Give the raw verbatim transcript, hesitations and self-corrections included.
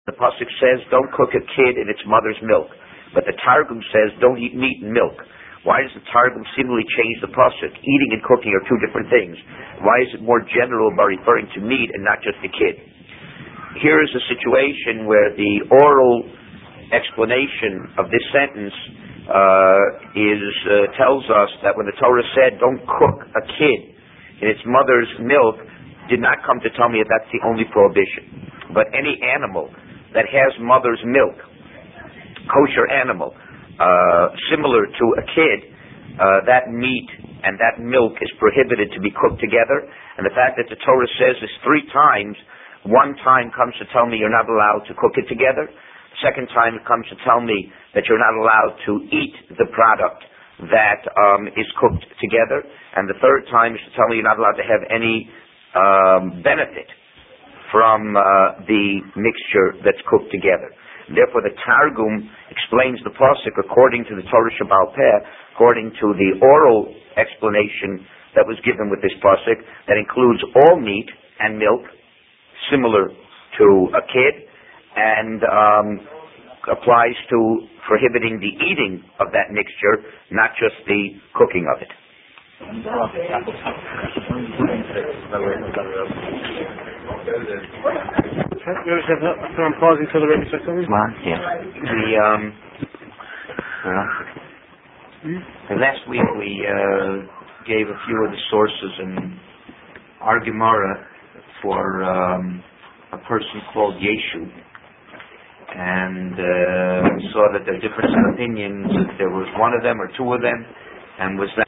The pasuk says, don't cook a kid in its mother's milk. But the Targum says, don't eat meat and milk. Why does the Targum seemingly change the pasuk? Eating and cooking are two different things. Why is it more general by referring to meat and not just the kid? Here is a situation where the oral explanation of this sentence uh, is uh, tells us that when the Torah said, don't cook a kid in its mother's milk, did not come to tell me that that's the only prohibition. But any animal that has mother's milk, kosher animal, uh, similar to a kid, uh, that meat and that milk is prohibited to be cooked together. And the fact that the Torah says this three times, one time comes to tell me you're not allowed to cook it together. Second time it comes to tell me that you're not allowed to eat the product that um, is cooked together. And the third time is to tell me you're not allowed to have any um, benefit from uh, the mixture that's cooked together. Therefore, the Targum explains the pasuk according to the Torah Shebaal Peh, according to the oral explanation that was given with this pasuk, that includes all meat and milk, similar to a kid, and um, applies to prohibiting the eating of that mixture, not just the cooking of it. So I'm pausing till the Rebbe says something? Yeah. The, um, uh, last week we uh, gave a few of the sources in our Gemara for um, a person called Yeshu, and uh, we saw that there are different opinions, if there was one of them or two of them, and was that